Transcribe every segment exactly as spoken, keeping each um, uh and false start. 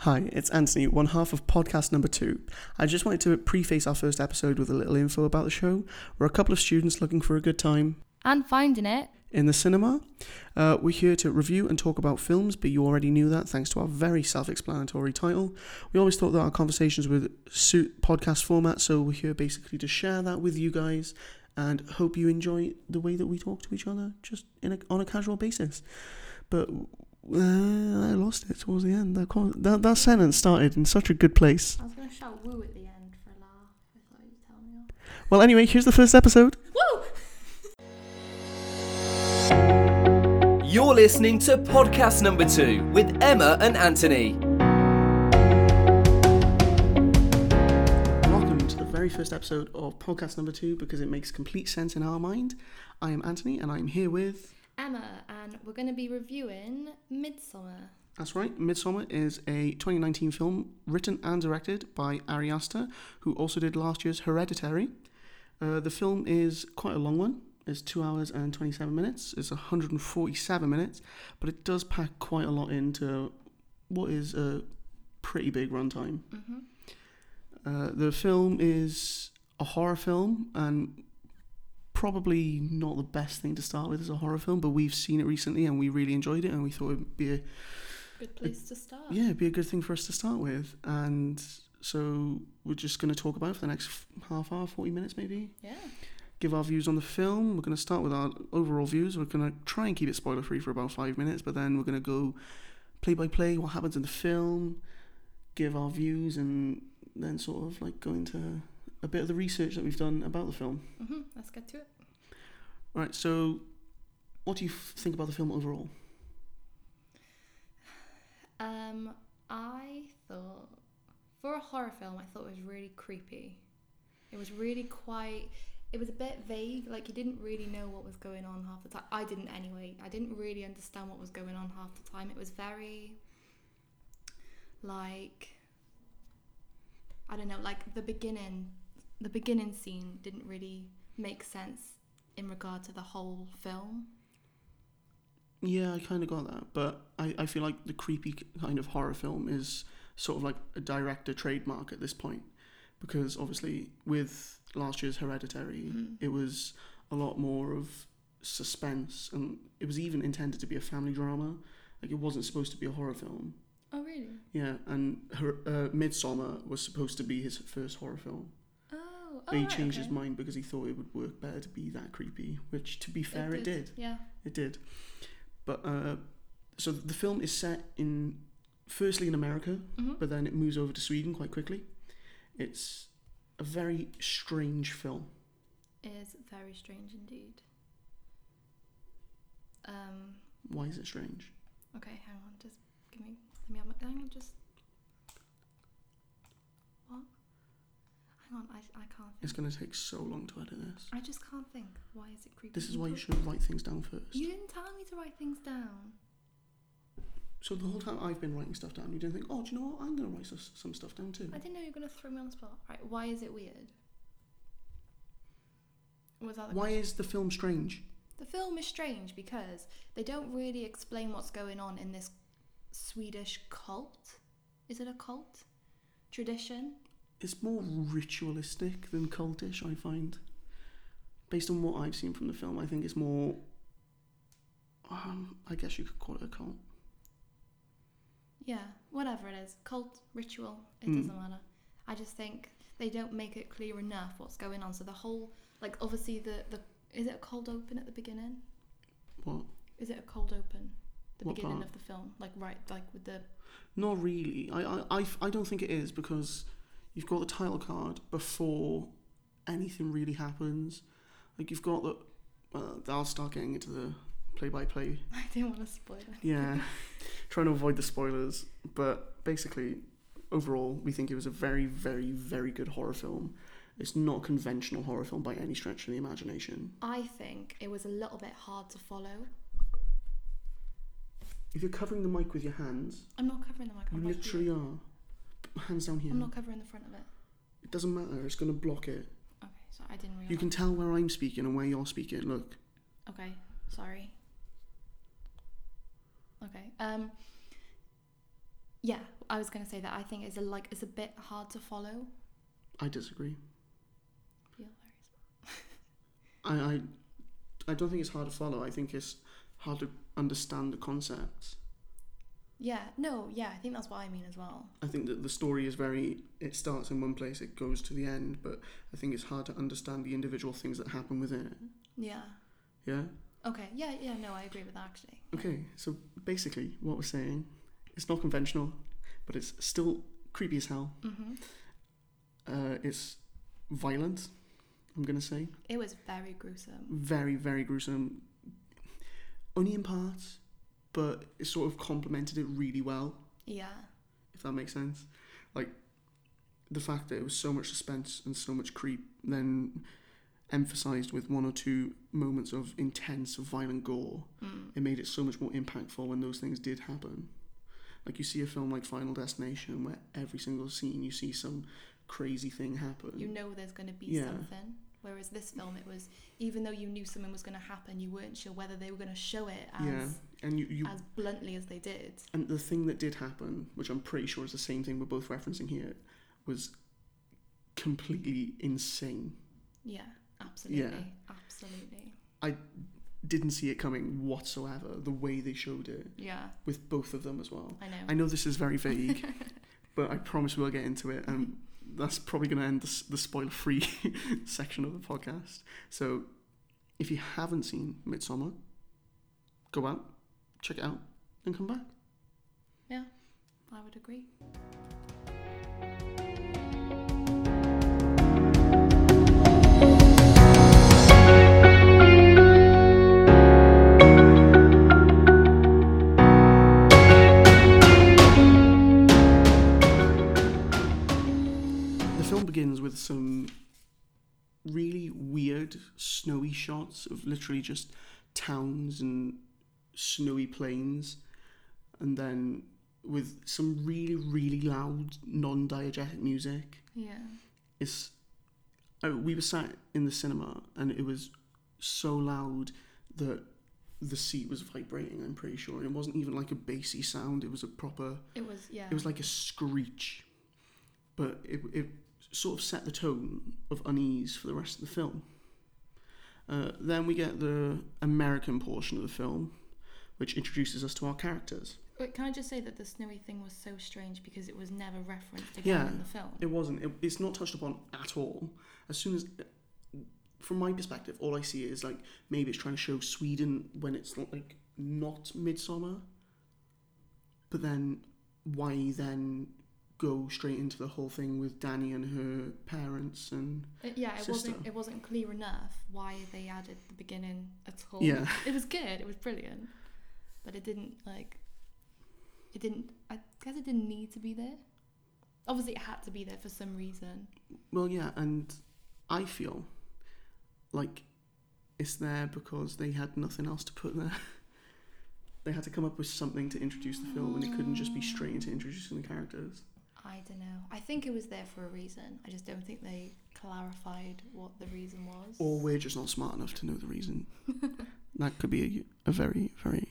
Hi, it's Anthony, one half of podcast number two. I just wanted to preface our first episode with a little info about the show. We're a couple of students looking for a good time. And finding it. In the cinema. Uh, we're here to review and talk about films, but you already knew that thanks to our very self-explanatory title. We always thought that our conversations would suit podcast format, so we're here basically to share that with you guys and hope you enjoy the way that we talk to each other, just in a, on a casual basis. But uh, I lost it towards the end. That, that that sentence started in such a good place. I was going to shout woo at the end for a laugh. I thought you'd tell me off. Well, anyway, here's the first episode. Woo! You're listening to podcast number two with Emma and Anthony. Welcome to the very first episode of podcast number two because it makes complete sense in our mind. I am Anthony and I'm here with... Emma, and we're going to be reviewing Midsommar. That's right, Midsommar is a twenty nineteen film written and directed by Ari Aster, who also did last year's Hereditary. Uh, the film is quite a long one. It's two hours and twenty-seven minutes. It's one hundred forty-seven minutes, but it does pack quite a lot into what is a pretty big runtime. Mm-hmm. Uh, the film is a horror film, and probably not the best thing to start with as a horror film, but we've seen it recently and we really enjoyed it, and we thought it would be a good place a, to start. Yeah, it'd be a good thing for us to start with. And so we're just going to talk about it for the next half hour, forty minutes maybe. Yeah. Give our views on the film. We're going to start with our overall views. We're going to try and keep it spoiler free for about five minutes, but then we're going to go play by play what happens in the film, give our views, and then sort of like go into a bit of the research that we've done about the film. Mm-hmm. Let's get to it. Right, so what do you f- think about the film overall? Um, I thought, for a horror film, I thought it was really creepy. It was really quite... It was a bit vague, like you didn't really know what was going on half the time. I didn't anyway. I didn't really understand what was going on half the time. It was very, like, I don't know, like the beginning, the beginning scene didn't really make sense in regard to the whole film. Yeah, I kind of got that, but I, I feel like the creepy kind of horror film is sort of like a director trademark at this point, because obviously with last year's Hereditary, mm. it was a lot more of suspense, and it was even intended to be a family drama. Like, it wasn't supposed to be a horror film. Oh, really? Yeah, and her, uh, Midsommar was supposed to be his first horror film. Oh, oh But he right, changed okay. his mind because he thought it would work better to be that creepy, which, to be fair, it did. It did. Yeah. It did. But, uh, so the film is set in, firstly in America, Mm-hmm. but then it moves over to Sweden quite quickly. It's a very strange film. It is very strange indeed. Um. Why is it strange? Okay, hang on. Just give me. Let me have my. Hang on. Just. What? Hang on. I I can't. Think. It's going to take so long to edit this. I just can't think. Why is it creepy? This is why you should write things down first. You didn't tell me to write things down. So the whole time I've been writing stuff down, you didn't think, oh, do you know what? I'm going to write s- some stuff down too. I didn't know you were going to throw me on the spot. Right. Why is it weird? Was that the Why question? is the film strange? The film is strange because they don't really explain what's going on in this Swedish cult. Is it a cult? Tradition? It's more ritualistic than cultish, I find. Based on what I've seen from the film, I think it's more, um, I guess you could call it a cult. Yeah, whatever it is. Cult, ritual, it Mm. doesn't matter. I just think they don't make it clear enough what's going on. So the whole, like, obviously the, the is it a cold open at the beginning? What? Is it a cold open? The What beginning part? of the film? Like, right, like with the... Not really. I, I, I, I don't think it is, because you've got the title card before anything really happens. Like, you've got the... Well, I'll start getting into the play-by-play. I didn't want to spoil it. Yeah, trying to avoid the spoilers. But basically, overall, we think it was a very, very, very good horror film. It's not a conventional horror film by any stretch of the imagination. I think it was a little bit hard to follow. If you're covering the mic with your hands, I'm not covering the mic. you I'm right literally here. are. Hands down here. I'm not covering the front of it. It doesn't matter, it's going to block it. Okay, so I didn't realise. You can tell where I'm speaking and where you're speaking, look. Okay, sorry. Okay. Um. Yeah, I was going to say that I think it's a, like, it's a bit hard to follow. I disagree. Feel very smart. I, I, I don't think it's hard to follow. I think it's hard to understand the concepts. Yeah, no, yeah, I think that's what I mean as well. I think that the story is very, it starts in one place, it goes to the end, but I think it's hard to understand the individual things that happen within it. Yeah. Yeah? Okay, yeah, yeah, no, I agree with that actually. Okay, so basically what we're saying, it's not conventional, but it's still creepy as hell. Mm-hmm. Uh, it's violent, I'm going to say. It was very gruesome. Very, very gruesome. Only in parts, but it sort of complemented it really well. Yeah. If that makes sense. Like, the fact that it was so much suspense and so much creep, then emphasised with one or two moments of intense, violent gore, mm. it made it so much more impactful when those things did happen. Like, you see a film like Final Destination where every single scene you see some crazy thing happen. You know there's going to be Yeah. something. Whereas this film, it was, even though you knew something was going to happen, you weren't sure whether they were going to show it as yeah, and you, you as bluntly as they did. and the thing that did happen, which I'm pretty sure is the same thing we're both referencing here, was completely insane. Yeah, absolutely. Yeah. Absolutely. I didn't see it coming whatsoever, the way they showed it, Yeah, with both of them as well. I know. I know this is very vague, but I promise we'll get into it, and that's probably going to end the, the spoiler-free section of the podcast. So, if you haven't seen Midsommar, go out, check it out, and come back. Yeah, I would agree. Begins with some really weird snowy shots of literally just towns and snowy plains, and then with some really really loud non-diegetic music. Yeah. It's oh, we were sat in the cinema and it was so loud that the seat was vibrating, I'm pretty sure. It wasn't even like a bassy sound, it was a proper It was, yeah. it was like a screech, but it it sort of set the tone of unease for the rest of the film. Uh, then we get the American portion of the film, which introduces us to our characters. Wait, can I just say that the snowy thing was so strange because it was never referenced again Yeah, in the film? It wasn't. It, it's not touched upon at all. As soon as, from my perspective, all I see is like maybe it's trying to show Sweden when it's like not Midsommar. But then why then go straight into the whole thing with Danny and her parents and It, yeah, it sister. wasn't. It wasn't clear enough why they added the beginning at all. Yeah. It was good. It was brilliant, but it didn't like. It didn't. I guess it didn't need to be there. Obviously, it had to be there for some reason. Well, yeah, and I feel like it's there because they had nothing else to put there. They had to come up with something to introduce the film, and it couldn't just be straight into introducing the characters. I don't know. I think it was there for a reason. I just don't think they clarified what the reason was. Or we're just not smart enough to know the reason. That could be a, a very, very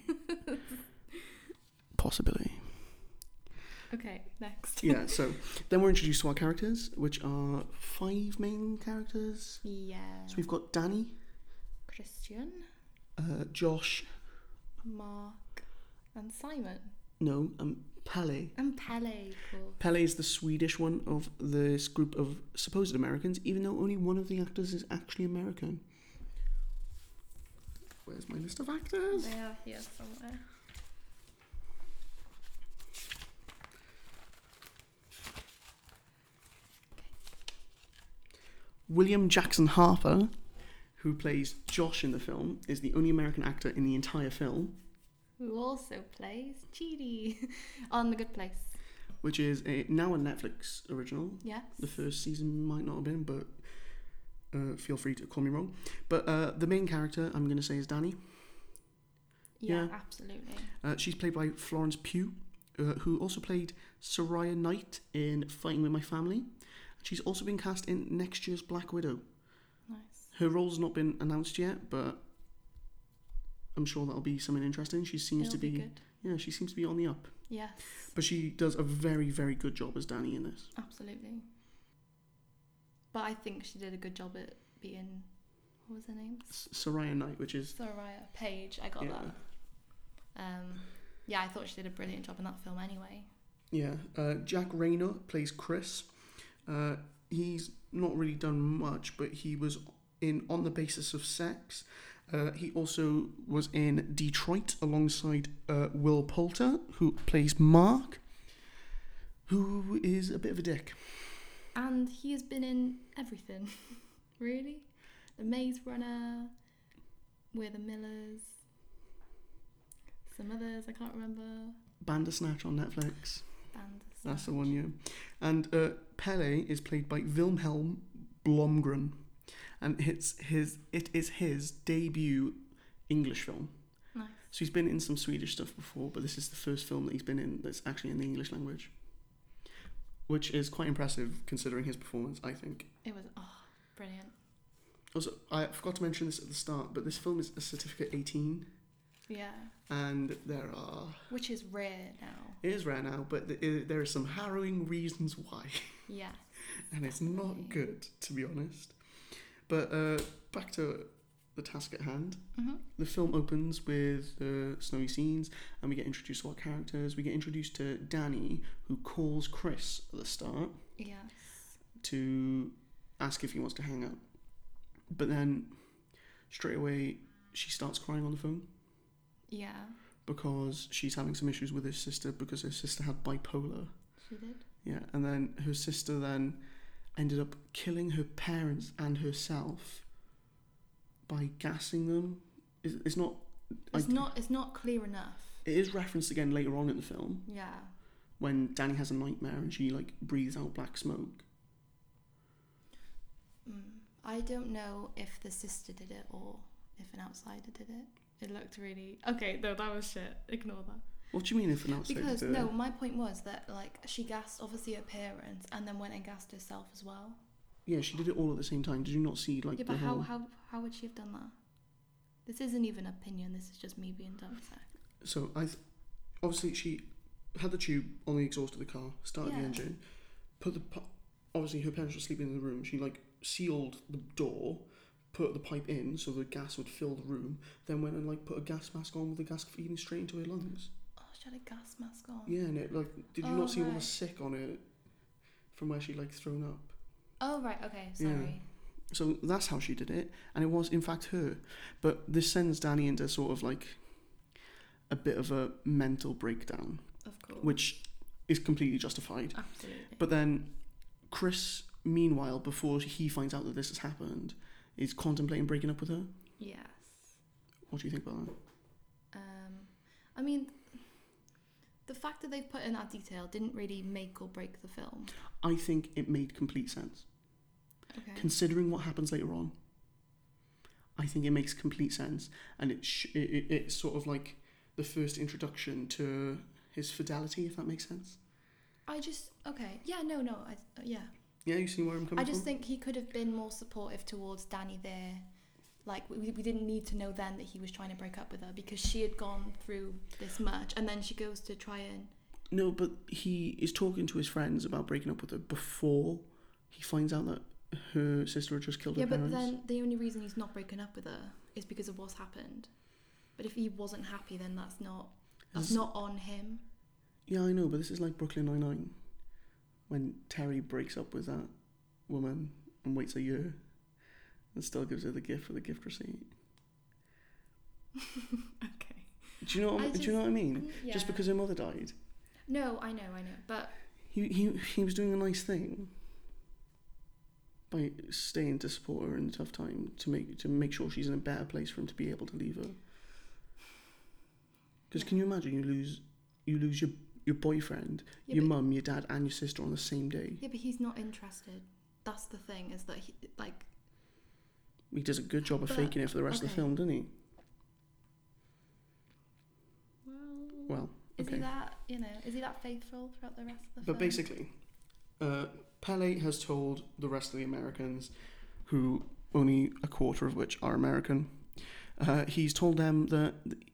possibility. Okay, next. Yeah, so then we're introduced to our characters, which are five main characters. Yeah. So we've got Danny, Christian, uh, Josh, Mark, and Simon. no, um, Pele. And Pele, cool. Pele is the Swedish one of this group of supposed Americans, even though only one of the actors is actually American. Where's my list of actors? They are here somewhere. William Jackson Harper, who plays Josh in the film, is the only American actor in the entire film. Who also plays Chidi on The Good Place. Which is a now a Netflix original. Yes. The first season might not have been, but uh, feel free to call me wrong. But uh, the main character, I'm going to say, is Danny. Yeah, Yeah. absolutely. Uh, she's played by Florence Pugh, uh, who also played Soraya Knight in Fighting With My Family. She's also been cast in next year's Black Widow. Nice. Her role's not been announced yet, but I'm sure that'll be something interesting. She seems It'll to be, be good. yeah, she seems to be on the up. Yes. But she does a very, very good job as Danny in this. Absolutely. But I think she did a good job at being, what was her name? S- Soraya Knight, which is... Soraya Page, I got yeah. that. Um, yeah, I thought she did a brilliant job in that film anyway. Yeah. Uh, Jack Rayner plays Chris. Uh, he's not really done much, but he was in On the Basis of Sex. Uh, he also was in Detroit alongside uh, Will Poulter, who plays Mark, who is a bit of a dick. And he has been in everything, really. The Maze Runner, We're the Millers, some others I can't remember. Bandersnatch on Netflix. Bandersnatch. That's the one, yeah. And uh, Pele is played by Wilhelm Blomgren, and it's his it is his debut English film. Nice. So he's been in some Swedish stuff before, but this is the first film that he's been in that's actually in the English language, which is quite impressive considering his performance, I think. It was, oh, brilliant. Also, I forgot to mention this at the start, but this film is a certificate eighteen. Yeah. And there are... Which is rare now. It is rare now, but th- there are some harrowing reasons why. Yeah. And it's not good, to be honest. But uh, back to the task at hand. Mm-hmm. The film opens with uh, snowy scenes, and we get introduced to our characters. We get introduced to Danny, who calls Chris at the start. Yes. To ask if he wants to hang out. But then, straight away, she starts crying on the phone. Yeah. Because she's having some issues with her sister, because her sister had bipolar. She did? Yeah, and then her sister then ended up killing her parents and herself by gassing them. It's, it's not... It's I, not It's not clear enough. It is referenced again later on in the film, Yeah. when Danny has a nightmare and she like breathes out black smoke. Mm. I don't know if the sister did it or if an outsider did it. It looked really... Okay, no, that was shit. Ignore that. What do you mean if an outsider Because, did no, it? my point was that, like, she gassed, obviously, her parents and then went and gassed herself as well. Yeah, she did it all at the same time. Did you not see like Yeah, the but how, whole... how, how would she have done that? This isn't even opinion, this is just me being dumb. So. So, I th- obviously she had the tube on the exhaust of the car, started Yeah. the engine, put the... Pu- obviously her parents were sleeping in the room. She like sealed the door, put the pipe in so the gas would fill the room, then went and like put a gas mask on with the gas feeding straight into her lungs. Oh, she had a gas mask on. Yeah, and it like did you Oh, not see all the right. sick on it from where she like thrown up? Oh, right, okay, sorry. So that's how she did it, and it was in fact her. But this sends Danny into sort of like a bit of a mental breakdown, Of course. which is completely justified. Absolutely. But then Chris, meanwhile, before he finds out that this has happened, is contemplating breaking up with her. Yes. What do you think about that? Um, I mean, the fact that they've put in that detail didn't really make or break the film. I think it made complete sense. Okay. Considering what happens later on, I think it makes complete sense, and it, sh- it, it it's sort of like the first introduction to his fidelity, if that makes sense. I just okay. Yeah, no, no. I uh, yeah. Yeah, you see where I'm coming I just from? think he could have been more supportive towards Danny there. Like we we didn't need to know then that he was trying to break up with her because she had gone through this much, and then she goes to try and. No, but he is talking to his friends about breaking up with her before he finds out that her sister had just killed Yeah, her but parents. then the only reason he's not breaking up with her is because of what's happened. But if he wasn't happy, then that's not that's Is- not on him. Yeah, I know, but this is like Brooklyn Nine-Nine, when Terry breaks up with that woman and waits a year and still gives her the gift for the gift receipt. Okay. Do you know what I, I do you just- know what I mean? Yeah. Just because her mother died, No, I know, I know, but he he he was doing a nice thing by staying to support her in a tough time to make to make sure she's in a better place for him to be able to leave her. Because Yeah. can you imagine you lose you lose your your boyfriend, Yeah, your but- mum, your dad, and your sister on the same day? yeah, but he's not interested. That's the thing, is that he like He does a good job of But- faking it for the rest of the okay. film, doesn't he? well, Well, is okay. he that you know is he that faithful throughout the rest of the But film? basically, uh, Pele has told the rest of the Americans, who only a quarter of which are American, uh, he's told them that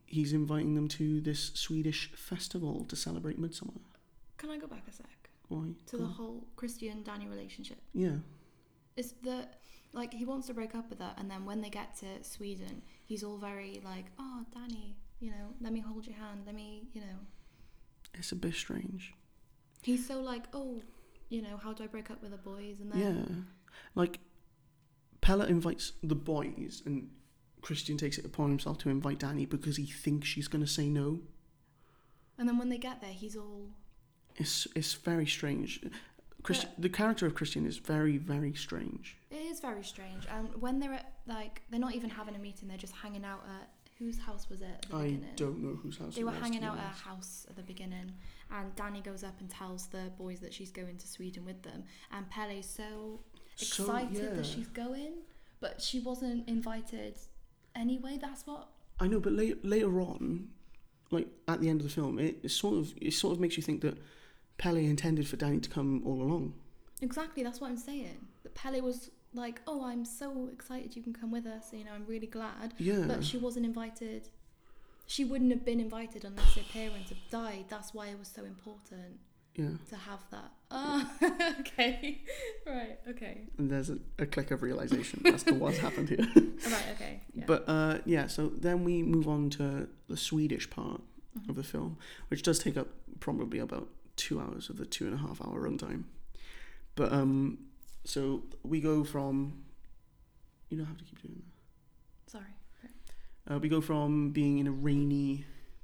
he's inviting them to this Swedish festival to celebrate Midsummer. Can I go back a sec? Why? To the whole Christian Danny relationship. Yeah. It's the, like, he wants to break up with her, and then when they get to Sweden, he's all very like, oh, Danny, you know, let me hold your hand, let me, you know. It's a bit strange. He's so like, oh, you know, how do I break up with the boys? And then Yeah. Like, Pelle invites the boys, and Christian takes it upon himself to invite Danny because he thinks she's going to say no. And then when they get there, he's all... It's it's very strange. Christian, the character of Christian is very, very strange. It is very strange. And when they're at, like, they're not even having a meeting, they're just hanging out at... Whose house was it at the I beginning? don't know whose house They it were was, hanging to be out at honest. a house at the beginning, and Danny goes up and tells the boys that she's going to Sweden with them, and Pelle's so So, excited yeah. that she's going, but she wasn't invited anyway. That's what... I know, but later, later on, like at the end of the film, it, it sort of it sort of makes you think that Pelle intended for Danny to come all along. Exactly, that's what I'm saying. That Pelle was like, oh, I'm so excited you can come with us, you know, I'm really glad. Yeah. But she wasn't invited. She wouldn't have been invited unless her parents had died. That's why it was so important Yeah. to have that. Ah, okay. Right, okay. And there's a, a click of realization as to what's happened here. Right, okay. Yeah. But uh, yeah, so then we move on to the Swedish part Mm-hmm. of the film, which does take up probably about two hours of the two and a half hour runtime. But um, so we go from, you don't have to keep doing that. Sorry. Uh, we go from being in a rainy,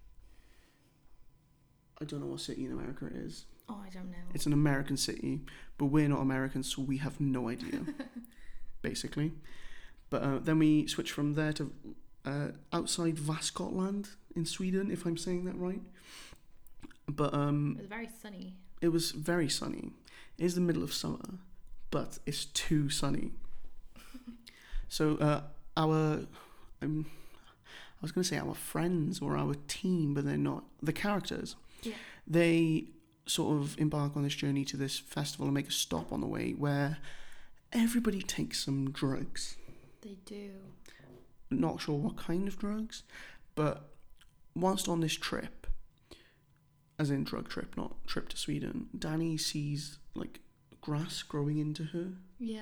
I don't know what city in America it is. Oh, I don't know. It's an American city, but we're not Americans, so we have no idea, basically. But uh, then we switch from there to uh, outside Vaskotland in Sweden, if I'm saying that right. But um, It was very sunny. it was very sunny. It is the middle of summer, but it's too sunny. So uh, our, um, I was going to say our friends or our team, but they're not. The characters, Yeah. they sort of embark on this journey to this festival and make a stop on the way where everybody takes some drugs. They do. Not sure what kind of drugs, but whilst on this trip, as in drug trip, not trip to Sweden, Danny sees like grass growing into her. Yeah.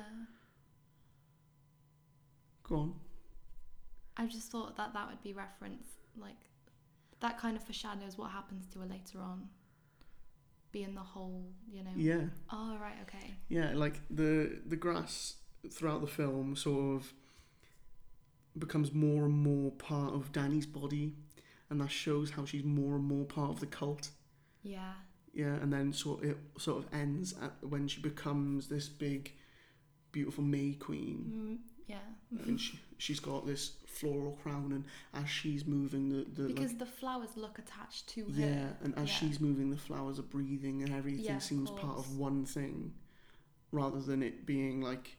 Go on. I just thought that that would be reference, like, that kind of foreshadows what happens to her later on. Being the whole, you know. Yeah. Oh, right, okay. Yeah, like the the grass throughout the film sort of becomes more and more part of Danny's body, and that shows how she's more and more part of the cult. Yeah. Yeah, and then sort it sort of ends at when she becomes this big, beautiful May Queen, Mm, yeah. and she she's got this floral crown, and as she's moving, the the Because like, the flowers look attached to her. yeah, and as Yeah. she's moving, the flowers are breathing, and everything Yeah, of seems part course. of one thing, rather than it being like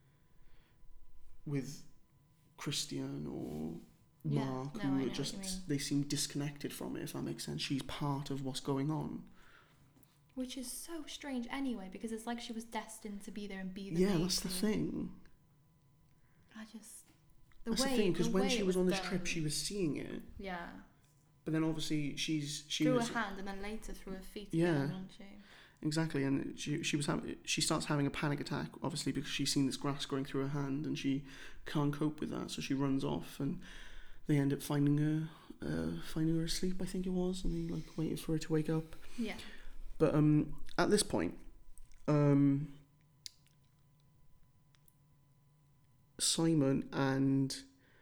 with Christian or Yeah, Mark, no, I who know are what just you mean. they seem disconnected from it. If that makes sense, she's part of what's going on. Which is so strange anyway, because it's like she was destined to be there and be the Yeah, main that's the queen. thing. I just... The That's way, the thing, because the when way she it was on this done. trip, she was seeing it, Yeah. but then obviously she's she through was her hand and then later through her feet Yeah. again, wasn't she? exactly, and she she was having she starts having a panic attack, obviously because she's seen this grass growing through her hand, and she can't cope with that, so she runs off, and they end up finding her uh, finding her asleep, I think it was, and they like waited for her to wake up. Yeah. But um, at this point, um, Simon and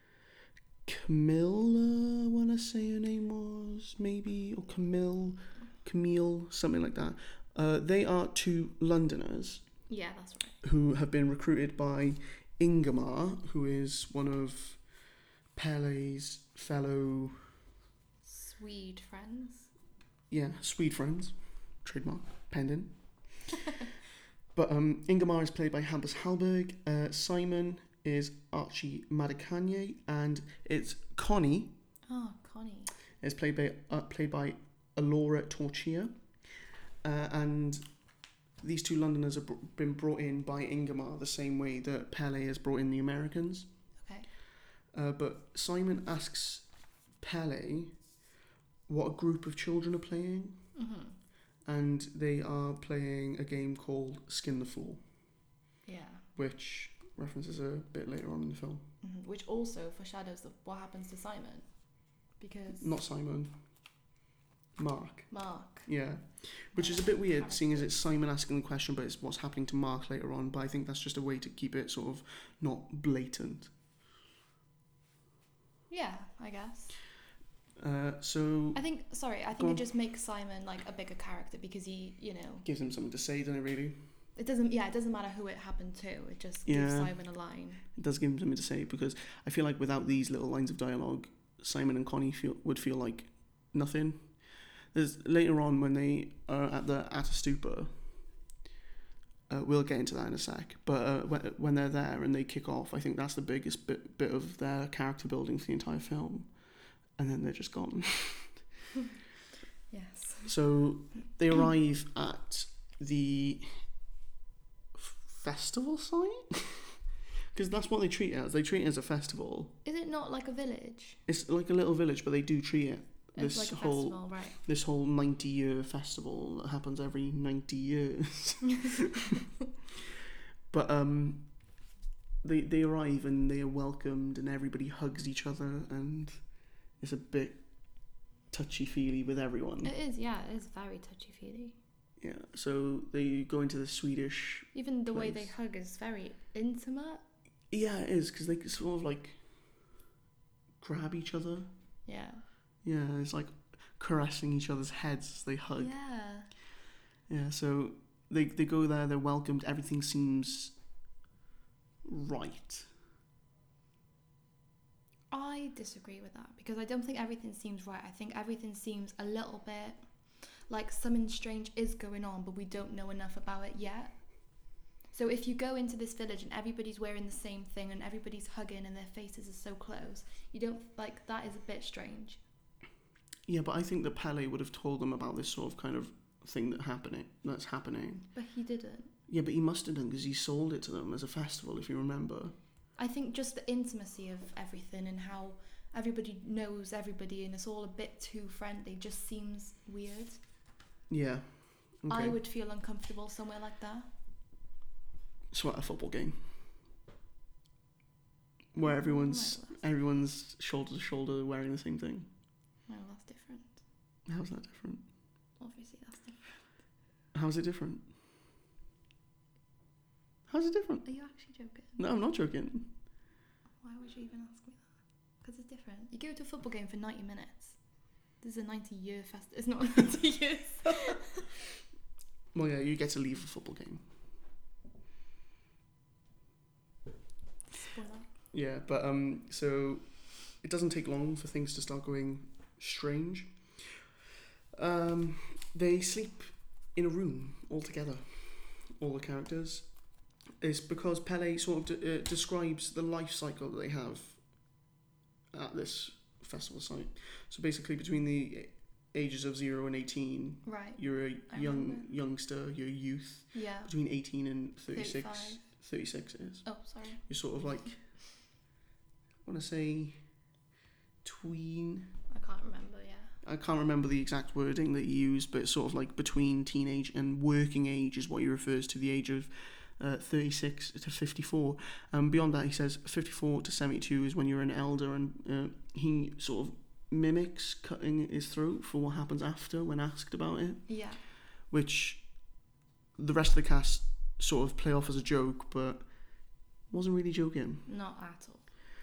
Camilla, I want to say her name was, maybe, or Camille, Camille, something like that. Uh, they are two Londoners Yeah, that's right. who have been recruited by Ingemar, who is one of Pelle's fellow, Swede friends. yeah, Swede friends, trademark, pendant. But um, Ingemar is played by Hampus Hallberg, uh, Simon is Archie Madikanye, and it's Connie Oh, Connie. is played by uh, played by Alora Torchia, uh, and these two Londoners have br- been brought in by Ingemar the same way that Pelle has brought in the Americans. Okay. Uh, but Simon asks Pele what a group of children are playing. Mm-hmm. And they are playing a game called Skin the Fool. Yeah. Which references a bit later on in the film. Mm-hmm. Which also foreshadows the, what happens to Simon. Because... Not Simon. Mark. Mark. Yeah. Which is a bit weird, seeing as it's Simon asking the question, but it's what's happening to Mark later on. But I think that's just a way to keep it sort of not blatant. Yeah, I guess. Uh, so... I think, sorry, I think it just makes Simon, like, a bigger character because he, you know... Gives him something to say, doesn't it, really? It doesn't, yeah, it doesn't matter who it happened to. It just Yeah. gives Simon a line. It does give him something to say, because I feel like without these little lines of dialogue, Simon and Connie feel, would feel like nothing. There's later on when they are at the at a stupor, uh, we'll get into that in a sec, but uh, when, when they're there and they kick off, I think that's the biggest bit, bit of their character building for the entire film, and then they're just gone. Yes. So they arrive at the f- festival site, because that's what they treat it as. They treat it as a festival. Is it not like a village? It's like a little village, but they do treat it It's this like a whole festival, right? this whole ninety year festival that happens every ninety years. But um, they they arrive and they are welcomed and everybody hugs each other and it's a bit touchy feely with everyone. It is, yeah, it is very touchy feely. Yeah, so they go into the Swedish. Even the way they place. hug is very intimate. Yeah, it is, because they sort of like grab each other. Yeah. Yeah, it's like caressing each other's heads as they hug. Yeah. Yeah, so they they go there, they're welcomed, everything seems right. I disagree with that because I don't think everything seems right. I think everything seems a little bit like something strange is going on, but we don't know enough about it yet. So if you go into this village and everybody's wearing the same thing and everybody's hugging and their faces are so close, you don't, like, that is a bit strange. Yeah, but I think that Pele would have told them about this sort of kind of thing that happening that's happening. But he didn't. Yeah, but he must have done because he sold it to them as a festival, if you remember. I think just the intimacy of everything and how everybody knows everybody and it's all a bit too friendly just seems weird. Yeah. Okay. I would feel uncomfortable somewhere like that. So at a football game, where everyone's Well, everyone's shoulder to shoulder wearing the same thing. Well, that's different. How's that different? Obviously, that's different. How's it different? How's it different? Are you actually joking? No, I'm not joking. Why would you even ask me that? Because it's different. You go to a football game for ninety minutes. This is a ninety-year fest. It's not ninety years. Well, yeah, you get to leave the football game. Spoiler. Yeah, but um, so it doesn't take long for things to start going strange. Um, they sleep in a room all together, all the characters. It's because Pele sort of de- uh, describes the life cycle that they have at this festival site. So basically, between the ages of zero and eighteen, Right. you're a I young remember. youngster, you're a youth. Yeah. Between eighteen and thirty-six, thirty-five. thirty-six is. Oh, sorry. You're sort of like, I want to say, tween. I can't remember, yeah. I can't remember the exact wording that he used, but it's sort of like between teenage and working age is what he refers to, the age of uh, thirty-six to fifty-four. Um, beyond that, he says fifty-four to seventy-two is when you're an elder, and uh, he sort of mimics cutting his throat for what happens after when asked about it, Yeah. which the rest of the cast sort of play off as a joke, but wasn't really joking. Not at all.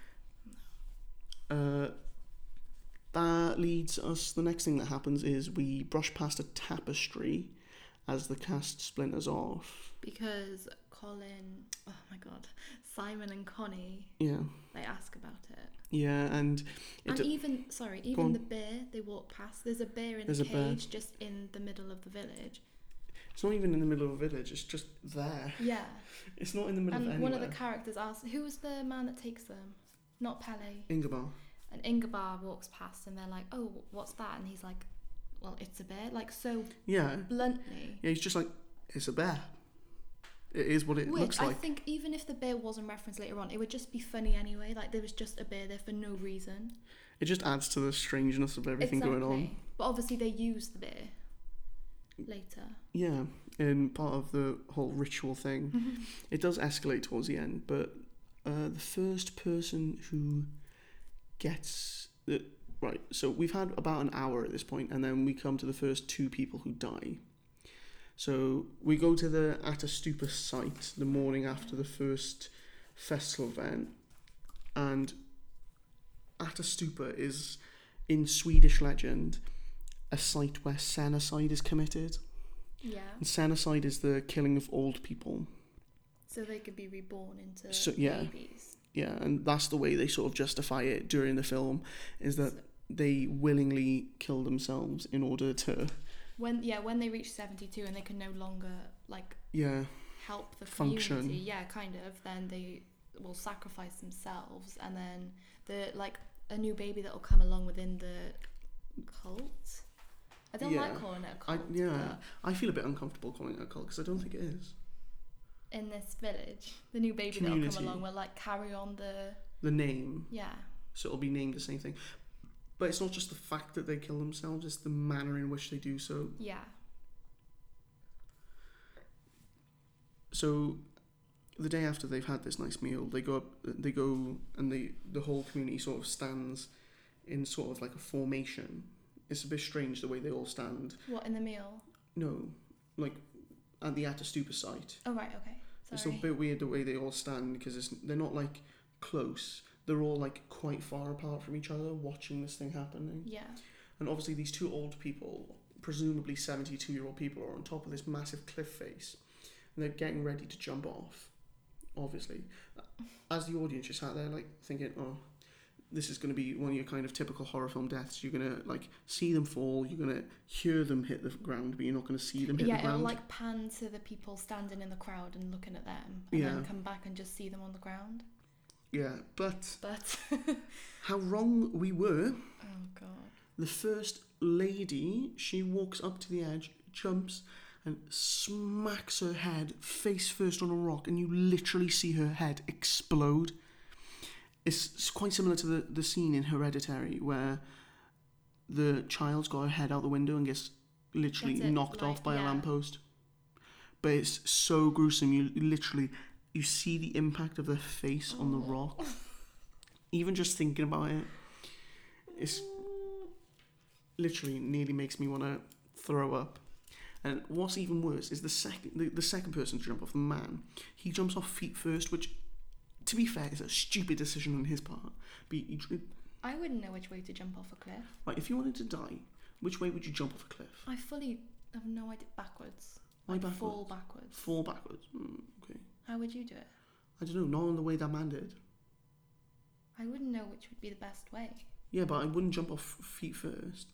Uh, that leads us, the next thing that happens is we brush past a tapestry as the cast splinters off. Because Colin, oh my god, Simon and Connie, Yeah. they ask about it. Yeah, and... It And d- even, sorry, on. even the bear they walk past, there's a bear in There's a a bear. cage just in the middle of the village. It's not even in the middle of a village, it's just there. Yeah. It's not in the middle And of anywhere. one of the characters asks, who was the man that takes them? Not Pele. Ingebar. And Ingebar walks past and they're like, oh, what's that? And he's like, well, it's a bear. Like, so Yeah. bluntly. Yeah, he's just like, it's a bear. It is what it Which looks I like. think even if the bear wasn't referenced later on, it would just be funny anyway. Like, there was just a bear there for no reason. It just adds to the strangeness of everything exactly. going on. But obviously they use the beer later. Yeah, in part of the whole ritual thing. It does escalate towards the end, but uh, the first person who gets... The, right, so we've had about an hour at this point, and then we come to the first two people who die. So we go to the Atastupa site the morning after the first festival event, and Atastupa is, in Swedish legend, a site where senocide is committed. Yeah. And senocide is the killing of old people. So they could be reborn into So, yeah. babies. Yeah, and that's the way they sort of justify it during the film, is that they willingly kill themselves in order to... When yeah, when they reach seventy-two and they can no longer like Yeah. help the Function. community, yeah, kind of, then they will sacrifice themselves, and then the like a new baby that will come along within the cult. I don't Yeah. like calling it a I, cult. yeah, I feel a bit uncomfortable calling it a cult because I don't think it is. But in this village, the new baby that will Community. come along will like carry on the The name, yeah. so it'll be named the same thing. But it's not just the fact that they kill themselves, it's the manner in which they do so. Yeah. So the day after they've had this nice meal, they go up, they go and they, the whole community sort of stands in sort of like a formation. It's a bit strange the way they all stand. What, in the meal? No, like at the Atastupa site. Oh right, okay. It's a Sorry. bit weird the way they all stand because it's, they're not like close. They're all like quite far apart from each other watching this thing happening. Yeah. And obviously these two old people, presumably seventy-two year old people, are on top of this massive cliff face and they're getting ready to jump off, obviously. As the audience, you're sat there like thinking, oh, this is going to be one of your kind of typical horror film deaths. You're going to like see them fall, you're going to hear them hit the ground, but you're not going to see them hit yeah, the ground. it'll like pan to the people standing in the crowd and looking at them, and Yeah. then come back and just see them on the ground. Yeah, but But how wrong we were. oh god. The first lady, she walks up to the edge, jumps, and smacks her head face first on a rock, and you literally see her head explode. It's, it's quite similar to the, the scene in Hereditary where the child's got her head out the window and gets literally Gets it, knocked like, off by yeah. a lamppost. But it's so gruesome. You literally, you see the impact of the face on the rock. Even just thinking about it, it's literally nearly makes me want to throw up. And what's even worse is the second the, the second person to jump off, the man. He jumps off feet first, which, to be fair, is a stupid decision on his part. But he, I wouldn't know which way to jump off a cliff. like, if you wanted to die, which way would you jump off a cliff? I fully have no idea. Backwards. Why Like backwards? fall backwards. Fall backwards. Mm, okay. How would you do it? I don't know. Not on the way that man did. I wouldn't know which would be the best way. Yeah, but I wouldn't jump off feet first.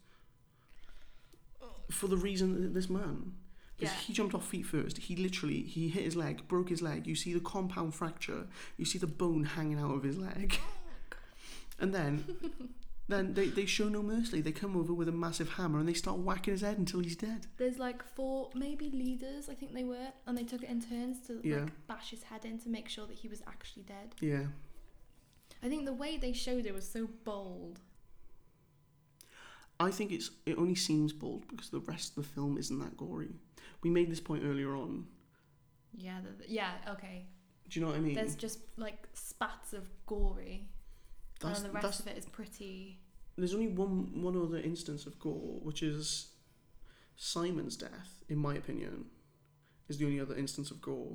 For the reason that this man, because Yeah. he jumped off feet first. He literally he hit his leg, broke his leg. You see the compound fracture. You see the bone hanging out of his leg, and then, then they, they show no mercy. They come over with a massive hammer and they start whacking his head until he's dead. There's like four, maybe leaders, I think they were, and they took it in turns to Yeah. like bash his head in to make sure that he was actually dead. Yeah. I think the way they showed it was so bold. I think it's it only seems bold because the rest of the film isn't that gory. We made this point earlier on. Yeah, the, yeah, okay. Do you know what I mean? There's just like spats of gory, That's- and the rest that's- of it is pretty. There's only one one other instance of gore, which is Simon's death, in my opinion, is the only other instance of gore.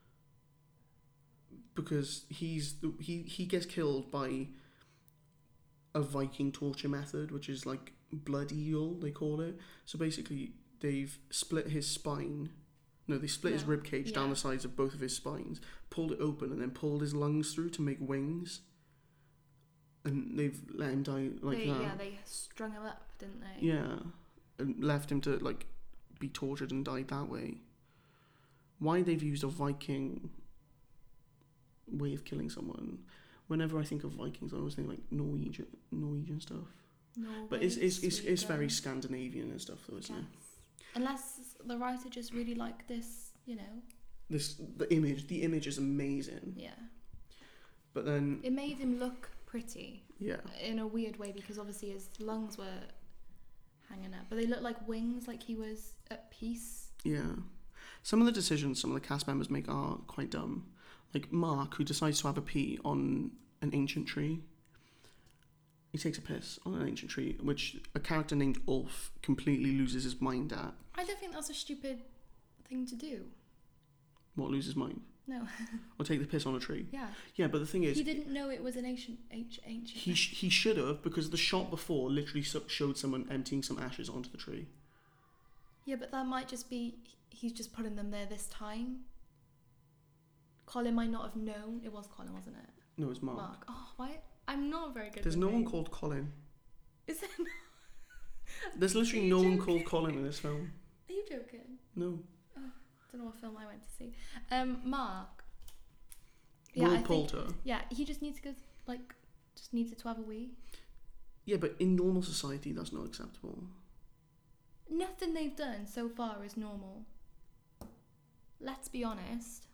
Because he's the, he he gets killed by a Viking torture method, which is like blood eel, they call it. So basically, they've split his spine. No, they split his Yeah. rib cage down Yeah. the sides of both of his spines, pulled it open, and then pulled his lungs through to make wings. And they've let him die like they, that. Yeah, they strung him up, didn't they? Yeah, and left him to like be tortured and died that way. Why they've used a Viking way of killing someone? Whenever I think of Vikings, I always think like Norwegian, Norwegian stuff. Norway, But it's it's it's, it's very Sweden, Scandinavian and stuff, though, isn't it? yes. Unless the writer just really liked this, you know. This the image, the image is amazing. Yeah. But then It made him look pretty Yeah. in a weird way, because obviously his lungs were hanging up, but they looked like wings, like he was at peace. Yeah. Some of the decisions some of the cast members make are quite dumb. Like Mark, who decides to have a pee on an ancient tree. He takes a piss on an ancient tree, which a character named Ulf completely loses his mind at. I don't think that's a stupid thing to do. What, lose his mind? No. Or take the piss on a tree? Yeah. Yeah, but the thing is... He didn't know it was an ancient... ancient, ancient He, sh- he should have, because the shot before literally so- showed someone emptying some ashes onto the tree. Yeah, but that might just be... He's just putting them there this time. Colin might not have known. It was Colin, wasn't it? No, it's Mark. Mark. Oh, why? I'm not very good There's with no one names. called Colin. Is there not? There's literally Are no you one joking? called Colin in this film. Are you joking? No. I don't know what film I went to see. Um, Mark. Will I think- Poulter. Yeah, he just needs to go, like, just needs to have a wee. Yeah, but in normal society, that's not acceptable. Nothing they've done so far is normal. Let's be honest.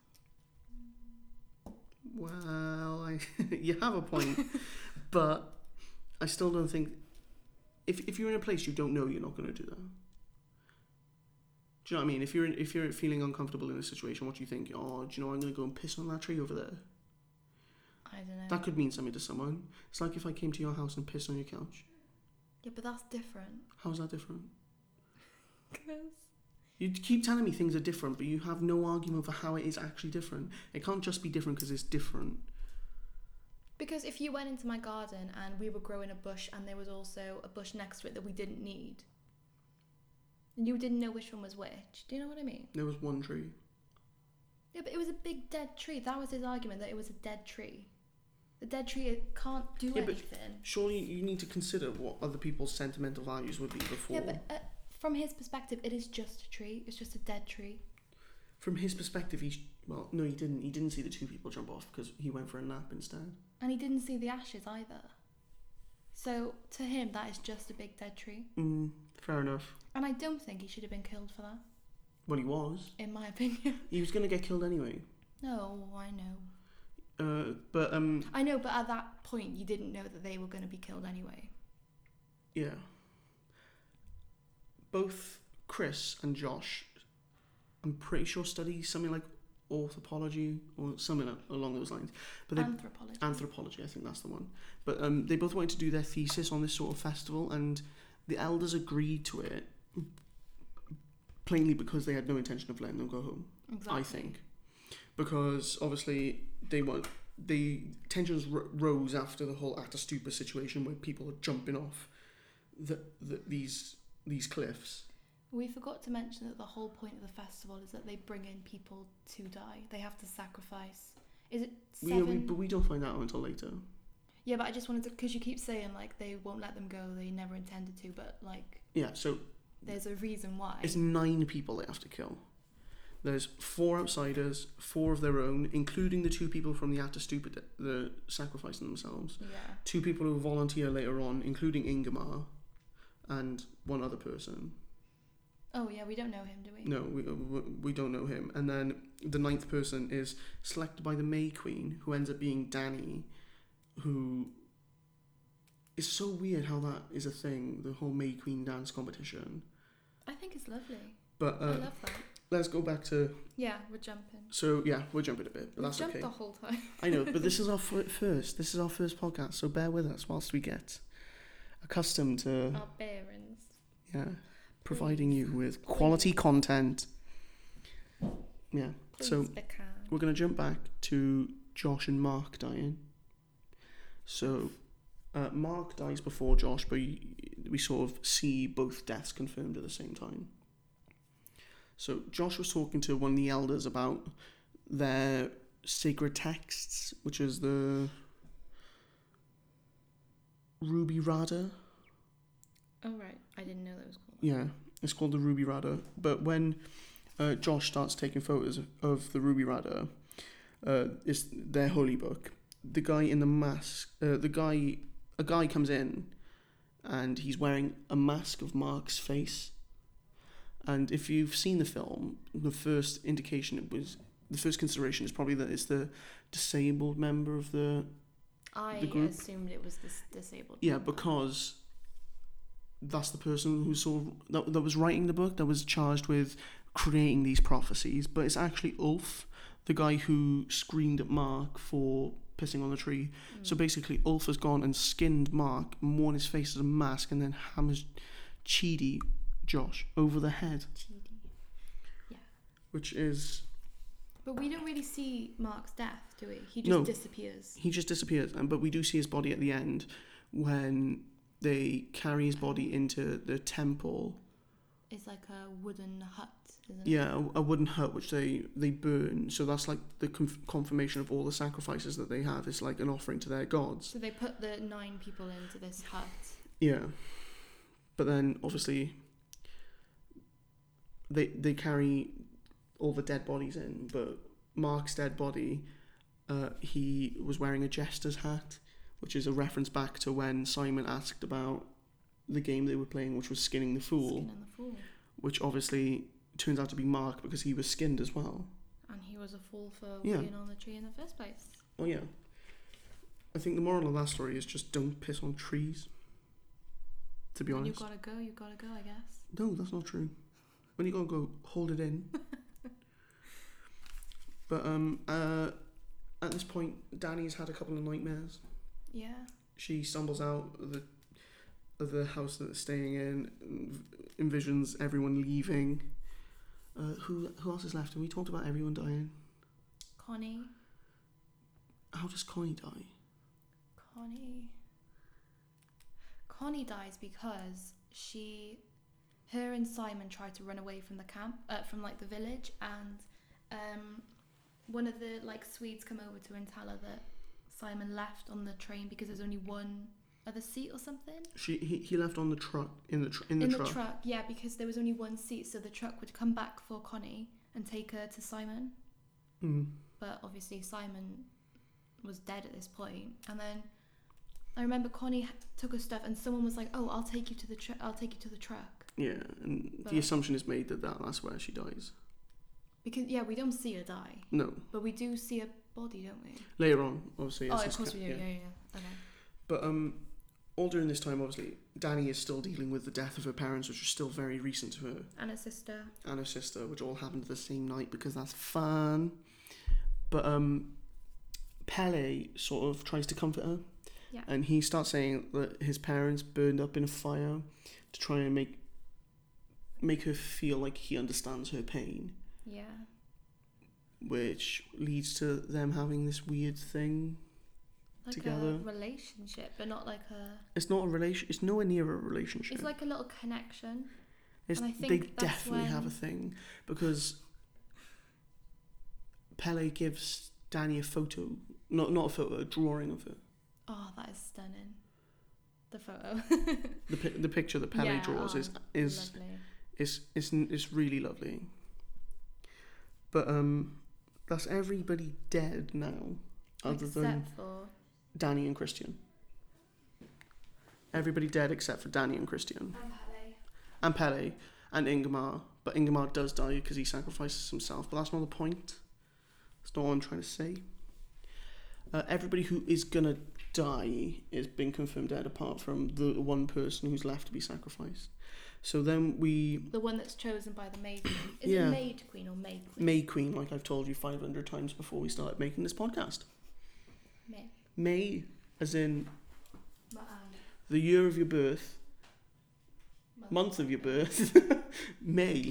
Well, I, you have a point, but I still don't think... If if you're in a place you don't know, you're not going to do that. Do you know what I mean? If you're in, if you're feeling uncomfortable in a situation, what do you think? Oh, do you know, I'm going to go and piss on that tree over there. I don't know. That could mean something to someone. It's like if I came to your house and pissed on your couch. Yeah, but that's different. How's that different? Because... You keep telling me things are different, but you have no argument for how it is actually different. It can't just be different because it's different. Because if you went into my garden and we were growing a bush and there was also a bush next to it that we didn't need, and you didn't know which one was which, do you know what I mean? There was one tree. Yeah, but it was a big dead tree. That was his argument, that it was a dead tree. The dead tree, it can't do Yeah, but anything. surely you need to consider what other people's sentimental values would be before. Yeah, but uh, from his perspective, it is just a tree. It's just a dead tree. From his perspective, he sh- well, no, he didn't. He didn't see the two people jump off because he went for a nap instead. And he didn't see the ashes either. So to him, that is just a big dead tree. Mm, fair enough. And I don't think he should have been killed for that, Well, he was. in my opinion. He was going to get killed anyway. No, I know. Uh, but um, I know, but at that point, you didn't know that they were going to be killed anyway. yeah. Both Chris and Josh, I'm pretty sure, study something like orthopology or something along those lines. But they, Anthropology. anthropology, I think that's the one. But um, they both wanted to do their thesis on this sort of festival, and the elders agreed to it plainly because they had no intention of letting them go home. Exactly. I think, because obviously they want the tensions r- rose after the whole Acta Stupa situation where people were jumping off the, the these these cliffs. We forgot to mention that the whole point of the festival is that they bring in people to die. They have to sacrifice. Is it We, seven? we, but we don't find that out until later. Yeah, but I just wanted to, because you keep saying like they won't let them go, they never intended to, but like Yeah, so there's a reason why. it's nine people they have to kill. There's four outsiders, four of their own, including the two people from the Acta Stupa, the sacrificing themselves. Yeah. Two people who volunteer later on, including Ingmar, and one other person. Oh yeah, we don't know him, do we? No, we we don't know him. And then the ninth person is selected by the May Queen, who ends up being Danny, who is so weird how that is a thing, the whole May Queen dance competition. I think it's lovely. But uh, I love that. let's go back to... Yeah, we're jumping. So yeah, we're jumping a bit, but we that's jumped okay. the whole time. I know, but this is our f- first. This is our first podcast, so bear with us whilst we get accustomed to... Our bearings. Yeah. Providing you with quality content. Yeah. Please, So be kind. we're going to jump back to Josh and Mark dying. So uh, Mark dies before Josh, but we, we sort of see both deaths confirmed at the same time. So Josh was talking to one of the elders about their sacred texts, which is the Ruby Rada. Oh right, I didn't know that was called. Yeah, it's called the Ruby Rada. But when uh, Josh starts taking photos of, of the Ruby Rada, uh, it's their holy book. The guy in the mask, uh, the guy, a guy comes in, and he's wearing a mask of Mark's face. And if you've seen the film, the first indication it was, the first consideration is probably that it's the disabled member of the I the group. assumed it was this disabled. Yeah, member. because that's the person who sort of that, that was writing the book, that was charged with creating these prophecies. But it's actually Ulf, the guy who screamed at Mark for pissing on the tree. Mm. So basically, Ulf has gone and skinned Mark, and worn his face as a mask, and then hammers Chidi, Josh, over the head, Cheaty. Yeah. which is But we don't really see Mark's death, do we? He just No. disappears. he just disappears. And but we do see his body at the end when they carry his body into the temple. It's like a wooden hut, isn't it? Yeah, a, a wooden hut which they they burn. So that's like the conf- confirmation of all the sacrifices that they have. It's like an offering to their gods. So they put the nine people into this hut. Yeah, but then obviously they they carry all the dead bodies in. But Mark's dead body, uh, he was wearing a jester's hat, which is a reference back to when Simon asked about the game they were playing, which was Skinning the Fool, Skin and the Fool. which obviously turns out to be Mark because he was skinned as well. And he was a fool for Yeah. being on the tree in the first place. Oh yeah. I think the moral of that story is just don't piss on trees. To be When you honest. gotta go, you gotta go, I guess. No, that's not true. When you gotta go, hold it in. But um, uh, at this point, Danny's had a couple of nightmares. Yeah. She stumbles out of the of the house that they're staying in, envisions everyone leaving. Uh, who who else is left? And we talked about everyone dying. Connie. How does Connie die? Connie. Connie dies because she, her and Simon tried to run away from the camp, uh, from like the village, and um, one of the like Swedes come over to her and tell her that Simon left on the train because there's only one other seat or something. She he, he left on the truck in the tr- in the in truck. the truck, yeah, because there was only one seat, so the truck would come back for Connie and take her to Simon. Mm. But obviously Simon was dead at this point, and then I remember Connie ha- took her stuff, and someone was like, "Oh, I'll take you to the tr- I'll take you to the truck." Yeah, and But- the assumption is made that, that that's where she dies. Because yeah, we don't see her die, No, but we do see her body, don't we? later on, obviously. Oh, as of this course ca- we do. Yeah, yeah, yeah. Okay. But um, all during this time, obviously, Danny is still dealing with the death of her parents, which is still very recent to her, And her sister. and her sister, which all happened the same night because that's fun. But um, Pele sort of tries to comfort her, Yeah. and he starts saying that his parents burned up in a fire to try and make make her feel like he understands her pain, Yeah. which leads to them having this weird thing. Like Together. a relationship, but not like a. It's not a relation. It's nowhere near a relationship. It's like a little connection. It's, and I think they that's definitely have a when- thing because Pele gives Danny a photo, not not a photo, a drawing of her. Oh, that is stunning. The photo. The pi- the picture that Pele Yeah, draws oh, is is Lovely. is is is really lovely. But um, that's everybody dead now, other Except than for. Danny and Christian. Everybody dead except for Danny and Christian. And Pele. And Pele and Ingmar, but Ingmar does die because he sacrifices himself. But that's not the point. That's not what I'm trying to say. Uh, everybody who is gonna die is been confirmed dead, apart from the one person who's left to be sacrificed. So then we The one that's chosen by the Maid Queen. Is Yeah. it Maid Queen or Maid Queen? May Queen, like I've told you five hundred times before we started making this podcast. May. May, as in Ma- um, the year of your birth, ma- month of your birth, May.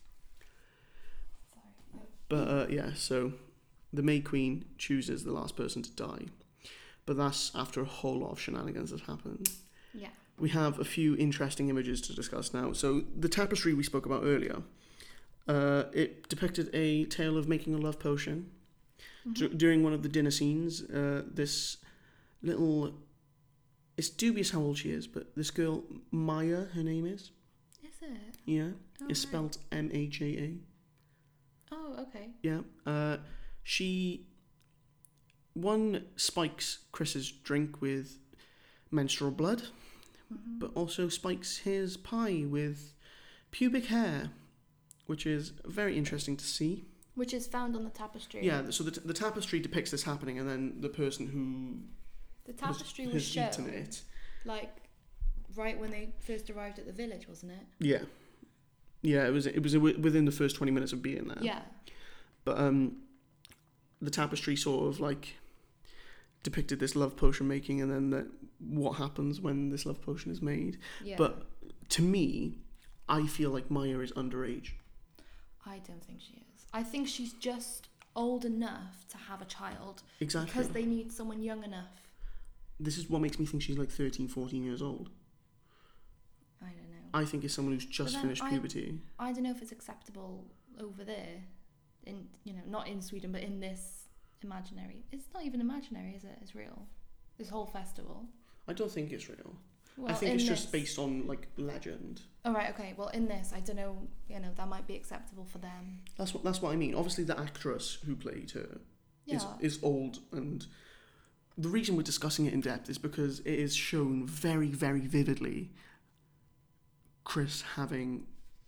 Sorry. But uh, yeah, so the May Queen chooses the last person to die. But that's after a whole lot of shenanigans have happened. Yeah. We have a few interesting images to discuss now. So the tapestry we spoke about earlier, uh, it depicted a tale of making a love potion. Mm-hmm. D- during one of the dinner scenes, uh, this little... It's dubious how old she is, but this girl, Maya, her name is. Is it? Yeah. Oh, It's right. spelled M A J A. Oh, okay. Yeah. Uh, she one spikes Chris's drink with menstrual blood, Mm-hmm. but also spikes his pie with pubic hair, which is very interesting to see. Which is found on the tapestry. Yeah. So the, the tapestry depicts this happening, and then the person who The tapestry has, was has shown, eaten it. like, right when they first arrived at the village, wasn't it? Yeah. Yeah, it was it was within the first twenty minutes of being there. Yeah. But um, the tapestry sort of, like, depicted this love potion making, and then the, what happens when this love potion is made. Yeah. But to me, I feel like Maya is underage. I don't think she is. I think she's just old enough to have a child. Exactly. Because they need someone young enough. This is what makes me think she's like thirteen, fourteen years old. I don't know. I think it's someone who's just then finished I- puberty. I don't know if it's acceptable over there, in you know, not in Sweden, but in this imaginary. It's not even imaginary, is it? It's real. This whole festival. I don't think it's real. Well, I think in it's just this- based on, like, legend. All right. Okay. Well, in this, I don't know. You know, that might be acceptable for them. That's what that's what I mean. Obviously, the actress who played her is Yeah. is old, and the reason we're discussing it in depth is because it is shown very, very vividly Chris having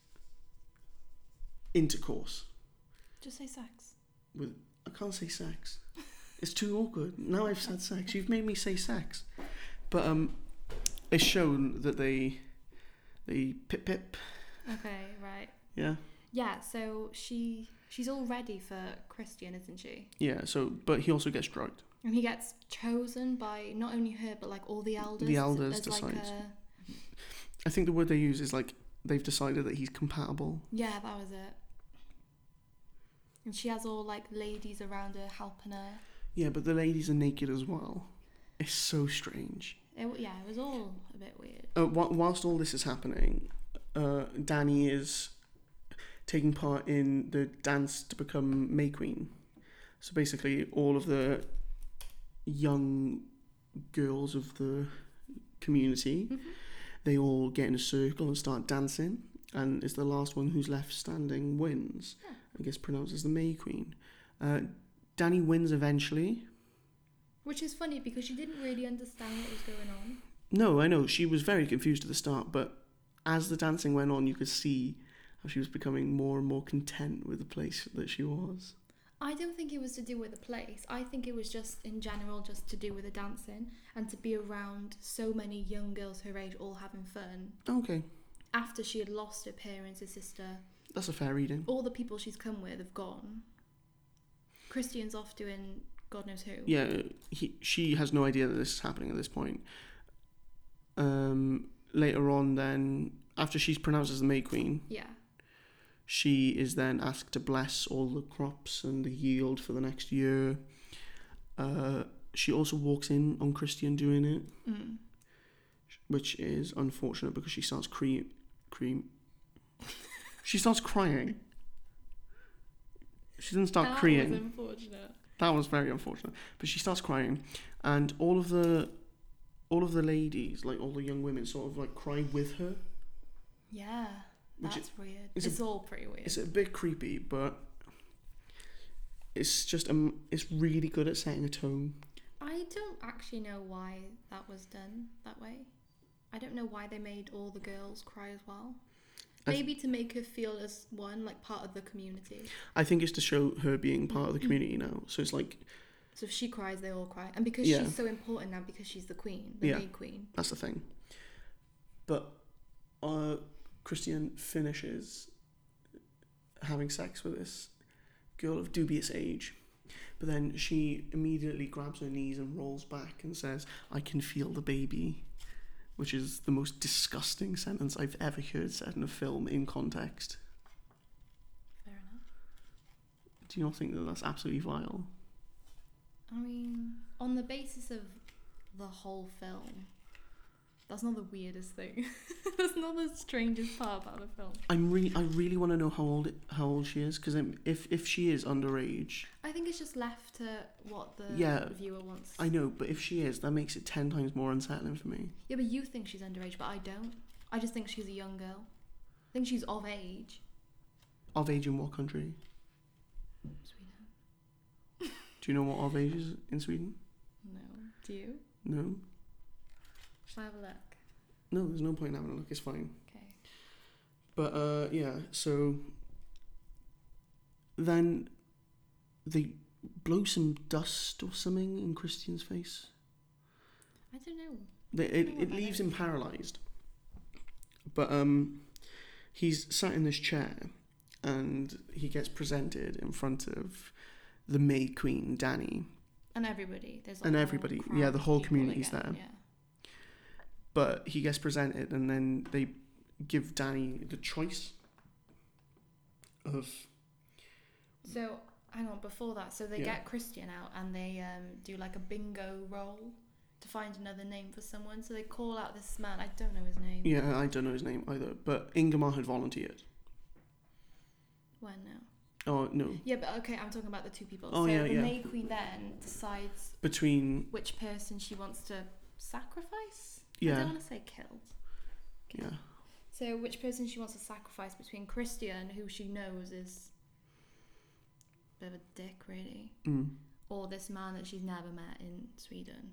intercourse Just say sex. with. I can't say sex. It's too awkward. Now I've said sex. You've made me say sex. But um, it's shown that they they pip pip. Okay. Right. Yeah. Yeah. So she she's all ready for Christian, isn't she? Yeah. So, but he also gets drugged. And he gets chosen by not only her, but like all the elders. The elders as like decide. a, I think the word they use is like they've decided that he's compatible. yeah, that was it. And she has all like ladies around her helping her. Yeah, but the ladies are naked as well. It's so strange. It, yeah, it was all a bit weird. Uh, wh- whilst all this is happening, uh, Danny is taking part in the dance to become May Queen. So basically, all of the young girls of the community, Mm-hmm. they all get in a circle and start dancing, and it's the last one who's left standing wins. Yeah. I guess pronounced as the May Queen. Uh, Danny wins eventually. Which is funny because she didn't really understand what was going on. No, I know, she was very confused at the start, but as the dancing went on, you could see how she was becoming more and more content with the place that she was. I don't think it was to do with the place. I think it was just in general just to do with the dancing and to be around so many young girls her age all having fun. Okay, After she had lost her parents, her sister, that's a fair reading. all the people she's come with have gone. Christian's off doing God knows who. Yeah, he, she has no idea that this is happening at this point. Um, later on then, after she's pronounced as the May Queen, Yeah. she is then asked to bless all the crops and the yield for the next year. Uh, she also walks in on Christian doing it, Mm. which is unfortunate because she starts cre- cream. She starts crying. She doesn't start that crying. was unfortunate. That was very unfortunate. But she starts crying, and all of the, all of the ladies, like all the young women, sort of like cry with her. Yeah, Which that's weird. it's It's, a- all pretty weird. It's a bit creepy, but it's just um, it's really good at setting a tone. I don't actually know why that was done that way. I don't know why they made all the girls cry as well. I th- Maybe to make her feel as one, like part of the community. I think it's to show her being part of the community now. So it's like, So if she cries, they all cry. And because Yeah. she's so important now, because she's the queen, the Yeah. May Queen. that's the thing. But uh, Christian finishes having sex with this girl of dubious age. But then she immediately grabs her knees and rolls back and says, "I can feel the baby," which is the most disgusting sentence I've ever heard said in a film in context. Fair enough. Do you not think that that's absolutely vile? I mean, on the basis of the whole film, that's not the weirdest thing. That's not the strangest part about the film. I'm really, I really want to know how old it, how old she is, because if if she is underage, I think it's just left to what the Yeah, viewer wants. I know, but if she is, that makes it ten times more unsettling for me. Yeah, but you think she's underage, but I don't. I just think she's a young girl. I think she's of age. Of age in what country? Sweden. Do you know what of age is in Sweden? No. Do you? No. Shall I have a look? No, there's no point in having a look. It's fine. Okay. But uh, yeah, so then they blow some dust or something in Christian's face. I don't know. They, I it don't know it what that leaves is. him paralysed. But um, he's sat in this chair, and he gets presented in front of the Maid Queen, Dany. And everybody. There's like And a whole everybody, crowd yeah, the of whole people community's again, there. Yeah. But he gets presented, and then they give Dany the choice of... So, hang on, before that, so they Yeah. get Christian out and they um, do like a bingo roll to find another name for someone. So they call out this man, I don't know his name. Yeah, I don't know his name either, but Ingmar had volunteered. When now? Oh, no. Yeah, but okay, I'm talking about the two people. Oh, so yeah, the yeah. Maid Queen then decides Between... which person she wants to sacrifice? I Yeah. don't want to say killed. Yeah. So which person she wants to sacrifice between Christian, who she knows is a bit of a dick, really, Mm. or this man that she's never met in Sweden.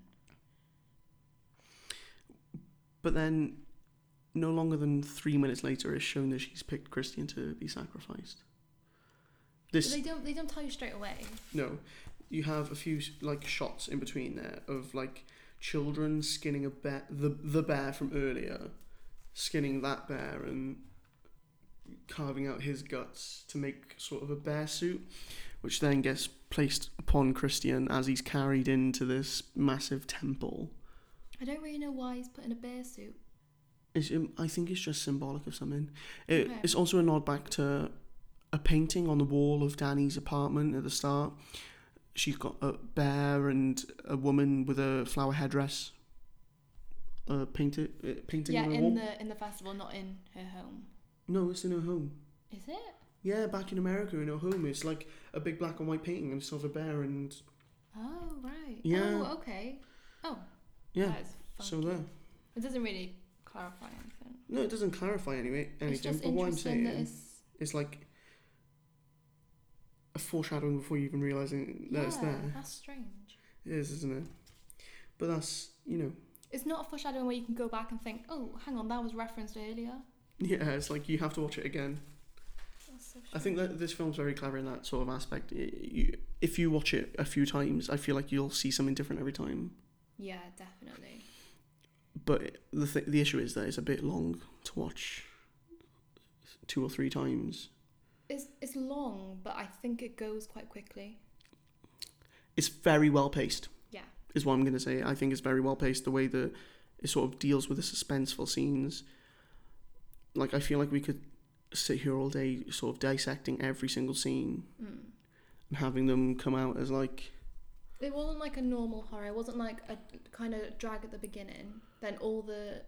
But then, no longer than three minutes later, it's shown that she's picked Christian to be sacrificed. This But they don't. They don't tell you straight away. no, you have a few like shots in between there of like children skinning a bear, the the bear from earlier, skinning that bear and carving out his guts to make sort of a bear suit, which then gets placed upon Christian as he's carried into this massive temple. I don't really know why he's put in a bear suit. It's, um, I think it's just symbolic of something. It, Okay. It's also a nod back to a painting on the wall of Dany's apartment at the start. She's got a bear and a woman with a flower headdress uh, painted, uh, painting Yeah, on the in wall. the in the festival, not in her home. No, it's in her home. Is it? Yeah, back in America in her home. It's like a big black and white painting and it's of a bear and... Oh right. Yeah. Oh okay. Oh. Yeah, That is so funky. there. It doesn't really clarify anything. No, it doesn't clarify anyway, It's anything, just but what I'm interesting saying that it's is like a foreshadowing before you even realising that yeah, it's there. that's strange. It is, isn't it? But that's, you know, It's not a foreshadowing where you can go back and think, oh, hang on, that was referenced earlier. yeah, it's like you have to watch it again. That's so I think strange. that this film's very clever in that sort of aspect. Y- You, if you watch it a few times, I feel like you'll see something different every time. Yeah, definitely. But the th- the issue is that it's a bit long to watch two or three times. It's it's long, but I think it goes quite quickly. It's very well paced, Yeah. is what I'm going to say. I think it's very well paced, the way that it sort of deals with the suspenseful scenes. Like, I feel like we could sit here all day sort of dissecting every single scene Mm. and having them come out as like... It wasn't like a normal horror. It wasn't like a kind of drag at the beginning. Then all the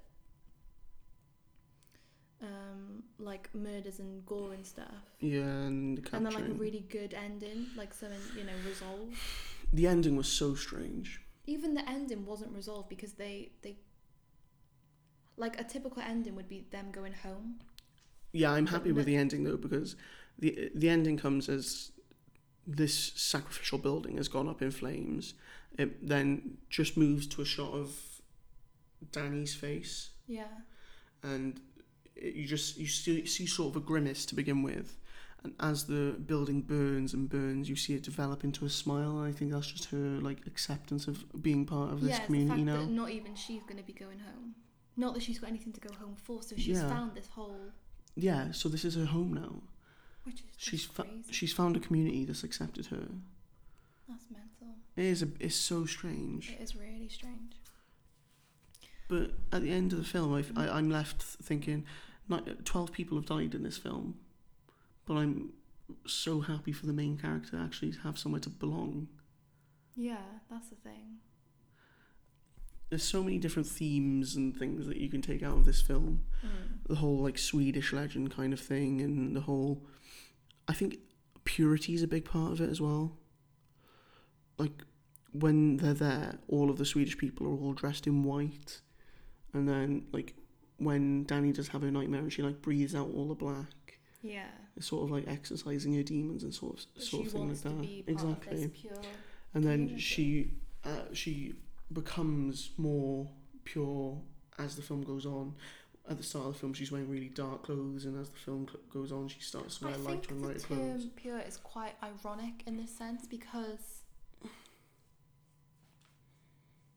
um like murders and gore and stuff. Yeah, and the And then like a capturing. really good ending, like something, you know, resolved. The ending was so strange. Even the ending wasn't resolved because they they like a typical ending would be them going home. Yeah, I'm happy But with no- the ending though, because the the ending comes as this sacrificial building has gone up in flames. It then just moves to a shot of Dany's face, Yeah. and it, you just you see, see sort of a grimace to begin with, and as the building burns and burns, you see it develop into a smile. And I think that's just her like acceptance of being part of this yeah, it's community the fact now. that not even she's going to be going home. Not that she's got anything to go home for, so she's Yeah. found this whole, Yeah, so this is her home now. which is just She's fa- crazy. she's found a community that's accepted her. That's mental. It is a, it's so strange. It is really strange. But at the end of the film, I, I, I'm left thinking, ni- twelve people have died in this film, but I'm so happy for the main character actually to have somewhere to belong. Yeah, that's the thing. There's so many different themes and things that you can take out of this film. Mm. The whole like Swedish legend kind of thing, and the whole, I think purity is a big part of it as well. Like when they're there, all of the Swedish people are all dressed in white, and then like when Dany does have her nightmare and she like breathes out all the black, Yeah. it's sort of like exercising her demons and sort of But sort she of thing wants like to that. be part Exactly. of this pure. And then community. she uh, she becomes more pure as the film goes on. At the start of the film, she's wearing really dark clothes, and as the film cl- goes on, she starts to I wear think lighter and the lighter term clothes. pure is quite ironic in this sense because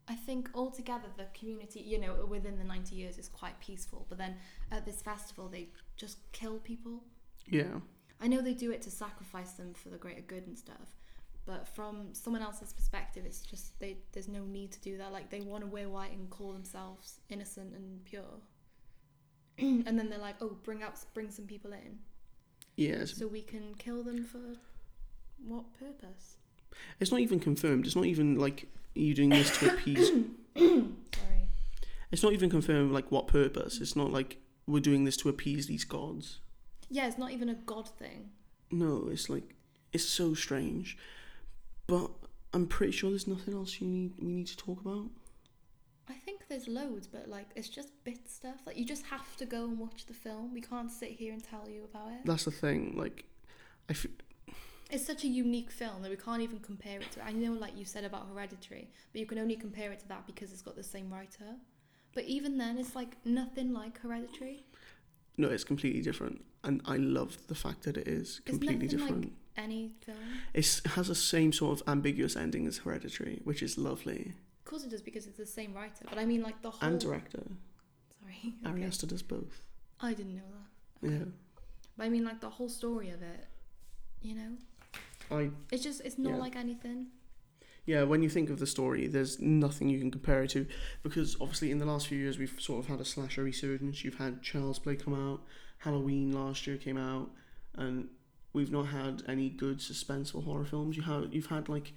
I think altogether the community, you know, within the ninety years is quite peaceful. But then at this festival, they just kill people. Yeah. I know they do it to sacrifice them for the greater good and stuff. But from someone else's perspective, it's just they there's no need to do that. Like, they want to wear white and call themselves innocent and pure. And then they're like, oh, bring out, bring some people in. Yes. So we can kill them for what purpose? It's not even confirmed. It's not even like you doing this to appease. Sorry. It's not even confirmed like what purpose. It's not like we're doing this to appease these gods. Yeah, it's not even a god thing. No, it's like it's so strange. But I'm pretty sure there's nothing else you need we need to talk about. I think there's loads, but like it's just bit stuff. Like, you just have to go and watch the film. We can't sit here and tell you about it. That's the thing. Like, I. F- It's such a unique film that we can't even compare it to. I know, like you said about Hereditary, but you can only compare it to that because it's got the same writer. But even then, it's like nothing like Hereditary. No, it's completely different, and I love the fact that it is completely it's nothing different. Like any film. It's, it has the same sort of ambiguous ending as Hereditary, which is lovely. Of course it does, because it's the same writer. But I mean, like the whole. And director. Sorry. Ari Okay. Aster does both. I didn't know that. Okay. Yeah. But I mean, like the whole story of it. You know. I. It's just it's not Yeah. like anything. Yeah, when you think of the story, there's nothing you can compare it to, because obviously in the last few years we've sort of had a slasher resurgence. You've had Child's Play come out, Halloween last year came out, and we've not had any good suspenseful horror films. You have you've had like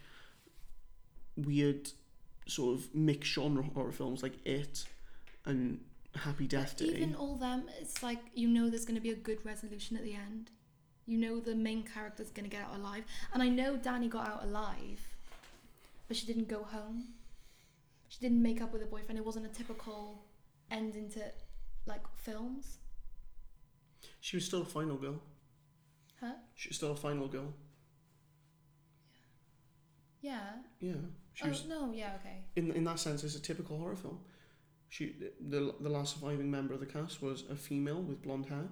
weird sort of mixed genre horror films like It and Happy Death Day. Even all them, it's like, you know there's going to be a good resolution at the end. You know the main character's going to get out alive. And I know Danny got out alive, but she didn't go home. She didn't make up with a boyfriend. It wasn't a typical ending to, like, films. She was still a final girl. Huh? She was still a final girl. Yeah. Yeah. She oh, was, no, yeah, okay. in in that sense, it's a typical horror film. She the the last surviving member of the cast was a female with blonde hair.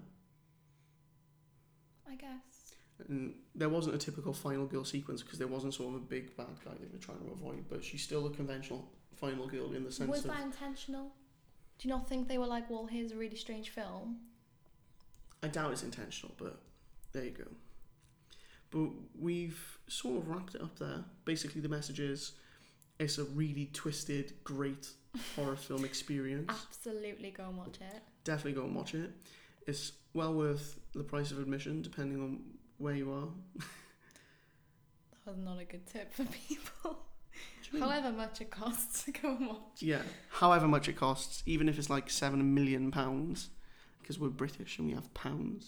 I guess. And there wasn't a typical final girl sequence because there wasn't sort of a big bad guy they were trying to avoid, but she's still a conventional final girl in the sense Was of... that intentional? Do you not think they were like, well, here's a really strange film? I doubt it's intentional, but there you go. But we've sort of wrapped it up there. Basically, the message is it's a really twisted, great horror film experience. Absolutely go and watch it. Definitely go and watch it. It's well worth the price of admission, depending on where you are. That was not a good tip for people. you mean? However much it costs to go and watch. Yeah, however much it costs, even if it's like seven million pounds, because we're British and we have pounds.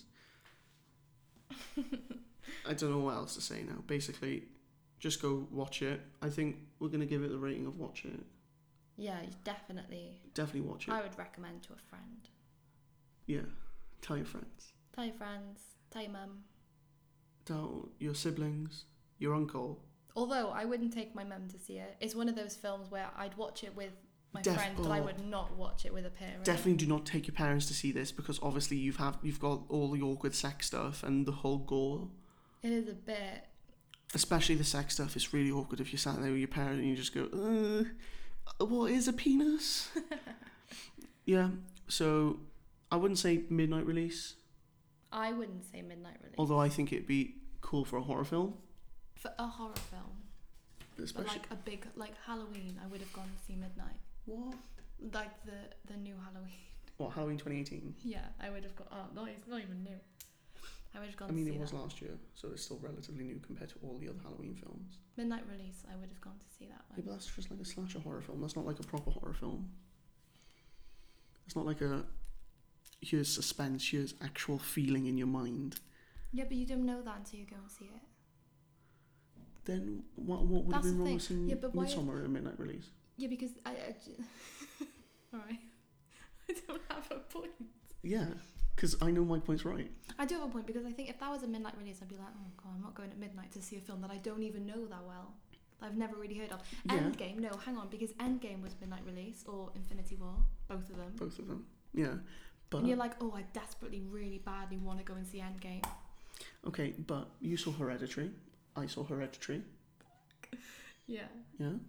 I don't know what else to say now. Basically, just go watch it. I think we're going to give it the rating of watch it. Yeah, definitely. Definitely watch it. I would recommend to a friend. Yeah, tell your friends. Tell your friends. Tell your mum. Tell your siblings, your uncle. Although I wouldn't take my mum to see it. It's one of those films where I'd watch it with my Def- friend, but I oh. would not watch it with a parent. Definitely do not take your parents to see this, because obviously you've have you've got all the awkward sex stuff and the whole gore. It is a bit. Especially the sex stuff. It's really awkward if you're sat there with your parent and you just go, uh, what is a penis? Yeah, so I wouldn't say midnight release. I wouldn't say midnight release. Although I think it'd be cool for a horror film. For a horror film. Especially. But like a big, like Halloween, I would have gone to see Midnight. What? Like the, the new Halloween. What, Halloween twenty eighteen? Yeah, I would have gone. Oh, no, it's not even new. I would have gone I mean, to see it was that. last year, so it's still relatively new compared to all the other Halloween films. Midnight release, I would have gone to see that Yeah, one. but that's just like a slasher horror film. That's not like a proper horror film. It's not like a here's suspense, here's actual feeling in your mind. Yeah, but you don't know that until you go and see it. Then what, what would That's have been the wrong thing. with seeing Yeah, but why- Midsommar at a midnight release? Yeah, because I. I j- Alright. I don't have a point. Yeah, because I know my point's right. I do have a point, because I think if that was a midnight release, I'd be like, oh god, I'm not going at midnight to see a film that I don't even know that well. That I've never really heard of. Yeah. Endgame, no, hang on, because Endgame was midnight release, or Infinity War, both of them. Both of them. Yeah. But And you're like, oh, I desperately, really badly want to go and see Endgame. okay, but you saw Hereditary. I saw Hereditary. Yeah. Yeah.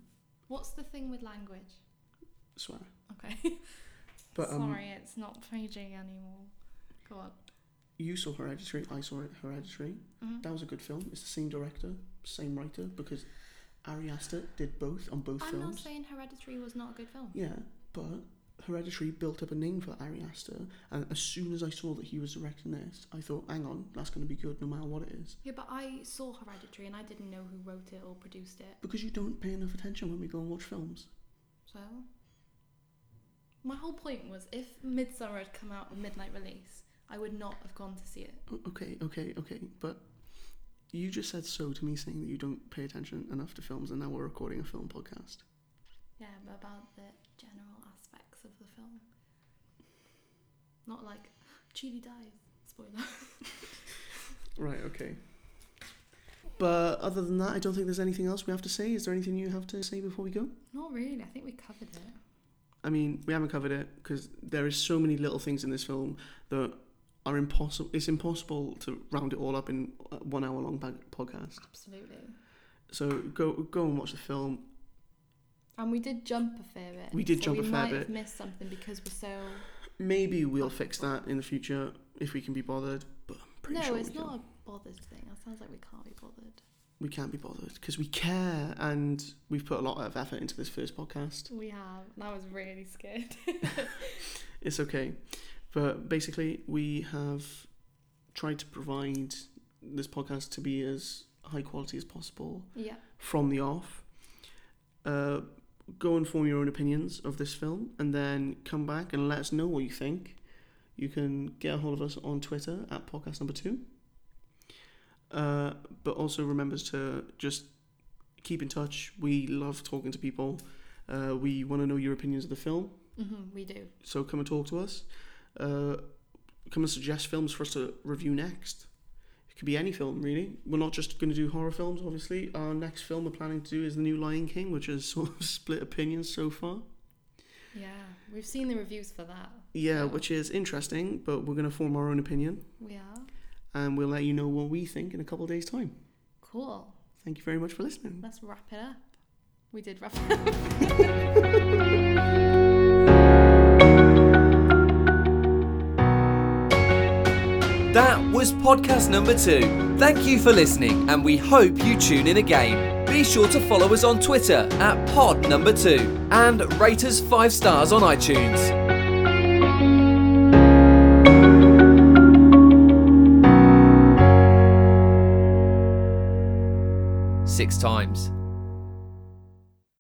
What's the thing with language? Swear. Okay. But um, Sorry, it's not P G anymore. Go on. you saw Hereditary. I saw it. Hereditary. Mhm. That was a good film. It's the same director, same writer, because Ari Aster did both on both I'm films. not saying Hereditary was not a good film. Yeah, but Hereditary built up a name for Ari Aster, and as soon as I saw that he was directing this, I thought, hang on, that's going to be good no matter what it is. Yeah, but I saw Hereditary and I didn't know who wrote it or produced it. Because you don't pay enough attention when we go and watch films. So, my whole point was if Midsummer had come out on midnight release, I would not have gone to see it. O- Okay, okay, okay, but you just said so to me saying that you don't pay attention enough to films, and now we're recording a film podcast. Yeah, but about the general aspects of the film. Not like, Chidi dies. Spoiler. Right, okay. But other than that, I don't think there's anything else we have to say. Is there anything you have to say before we go? Not really, I think we covered it. I mean, we haven't covered it because there is so many little things in this film that are impossible. It's impossible to round it all up in a one hour long podcast. Absolutely. So go go and watch the film. And we did jump a fair bit. We did so jump a we fair might bit. have missed something because we're so... Maybe we'll fix that in the future if we can be bothered. But I'm pretty no, sure it's we not can. a bothered thing. That sounds like we can't be bothered. We can't be bothered because we care, and we've put a lot of effort into this first podcast. We have. And I was really scared. It's okay. But basically, we have tried to provide this podcast to be as high quality as possible Yeah. from the off. Uh, go and form your own opinions of this film, and then come back and let us know what you think. You can get a hold of us on Twitter at podcast number two. Uh, but also remember to just keep in touch. We love talking to people. Uh, we want to know your opinions of the film. Mm-hmm, we do. So come and talk to us. Uh, come and suggest films for us to review next. It could be any film, really. We're not just going to do horror films, obviously. Our next film we're planning to do is the new Lion King, which has sort of split opinions so far. Yeah, we've seen the reviews for that. Yeah, so which is interesting, but we're going to form our own opinion. We are. And we'll let you know what we think in a couple of days' time. Cool. Thank you very much for listening. Let's wrap it up. We did wrap it up. That was podcast number two. Thank you for listening, and we hope you tune in again. Be sure to follow us on Twitter at pod number two and rate us five stars on iTunes. Six times.